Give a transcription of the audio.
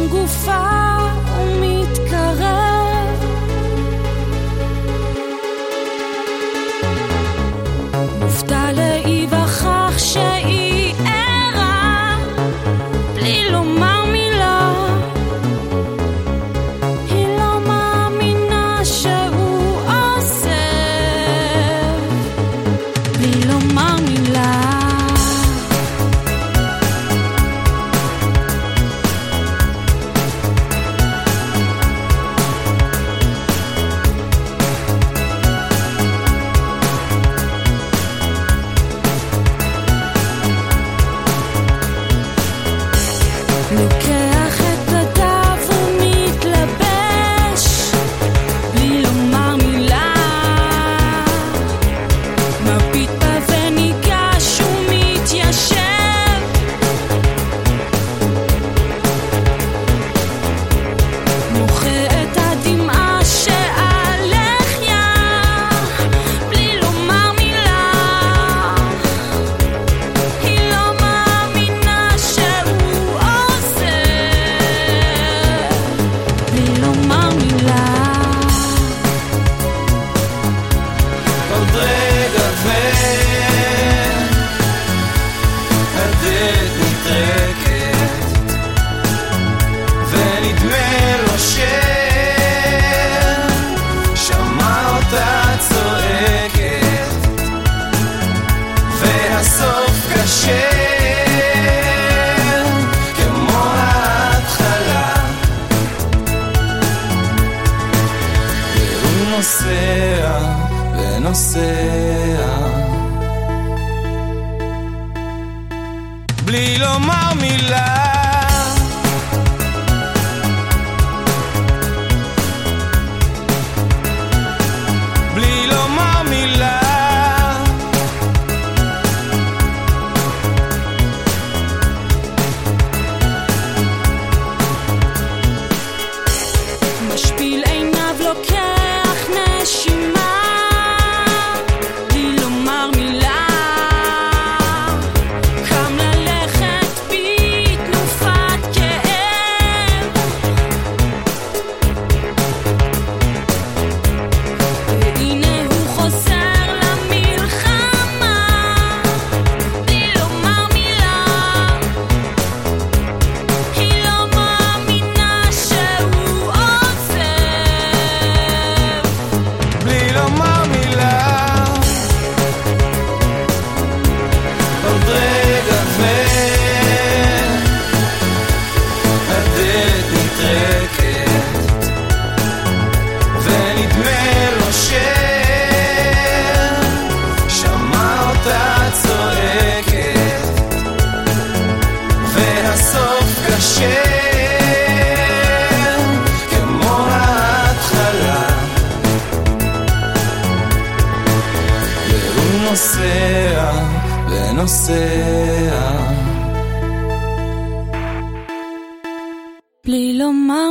גופה ומתקרב, מופתע להיווכח שהיא ערה בלי לומר מילה. היא לא מאמינה שהוא עוזב בלי לומר מילה. לוקח את בדיו ומתלבש בלי לומר מילה, מביט בה וניגש ומתיישב, מוחה את הדמעה שעל לחיה בלי לומר מילה. היא לא מאמינה שהוא בלי לומר מילה. עוד רגע והדלת נטרקת ונדמה לו ששמע אותה צועקת, והסוף קשה כמו ההתחלה. והוא נוסע ונוסע בלי לומר מילה. בלי לומר מילה. משפיל עיניו לוקח נשימה בלי לומר מילה, קם ללכת בתנופת כאב, והנה הוא חוזר למלחמה בלי לומר מילה. היא לא מאמינה שהוא עוזב בלי לומר מילה. עוד רגע והדלת נטרקת ונדמה לו ששמע אותה צועקת, והסוף קשה כמו ההתחלה. והוא נוסע ונוסע בלי לומר